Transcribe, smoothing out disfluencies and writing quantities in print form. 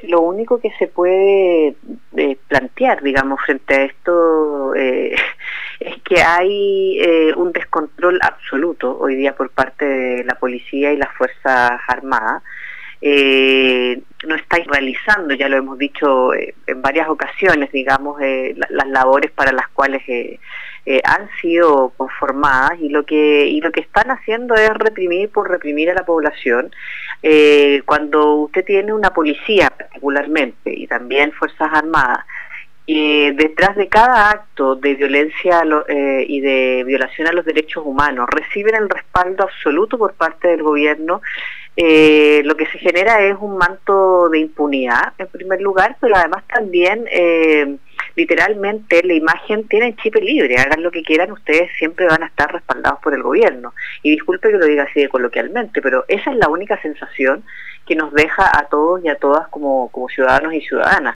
lo único que se puede plantear, digamos, frente a esto es que hay un descontrol absoluto hoy día por parte de la policía y las Fuerzas Armadas. No estáis realizando, ya lo hemos dicho en varias ocasiones, digamos, las labores para las cuales han sido conformadas, y lo que están haciendo es reprimir por reprimir a la población. Cuando usted tiene una policía particularmente y también Fuerzas Armadas, detrás de cada acto de violencia y de violación a los derechos humanos reciben el respaldo absoluto por parte del gobierno, lo que se genera es un manto de impunidad en primer lugar, pero además también literalmente la imagen tiene chip libre, hagan lo que quieran, ustedes siempre van a estar respaldados por el gobierno. Y disculpe que lo diga así de coloquialmente, pero esa es la única sensación que nos deja a todos y a todas como ciudadanos y ciudadanas.